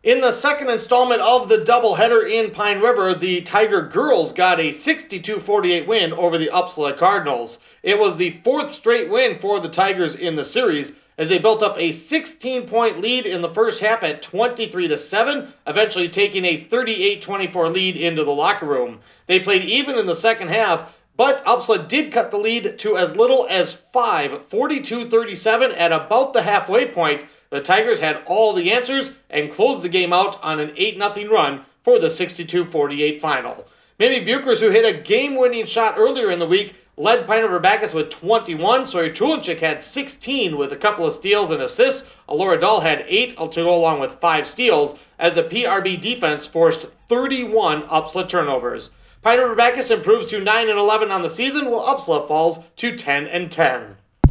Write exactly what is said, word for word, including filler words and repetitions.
In the second installment of the doubleheader in Pine River, the Tiger girls got a sixty-two forty-eight win over the Upsala Cardinals. It was the fourth straight win for the Tigers in the series as they built up a sixteen-point lead in the first half at twenty-three to seven, eventually taking a thirty-eight twenty-four lead into the locker room. They played even in the second half, but Upsala did cut the lead to as little as five, forty-two thirty-seven at about the halfway point. The Tigers had all the answers and closed the game out on an eight nothing run for the sixty-two forty-eight final. Mimi Bukers, who hit a game-winning shot earlier in the week, led Pine River Bacchus with twenty-one. Sawyer Tulenchik had sixteen with a couple of steals and assists. Alora Dahl had eight to go along with five steals as the P R B defense forced thirty-one Upsala turnovers. Pine River Bacchus improves to nine and eleven on the season, while Upsala falls to ten and ten.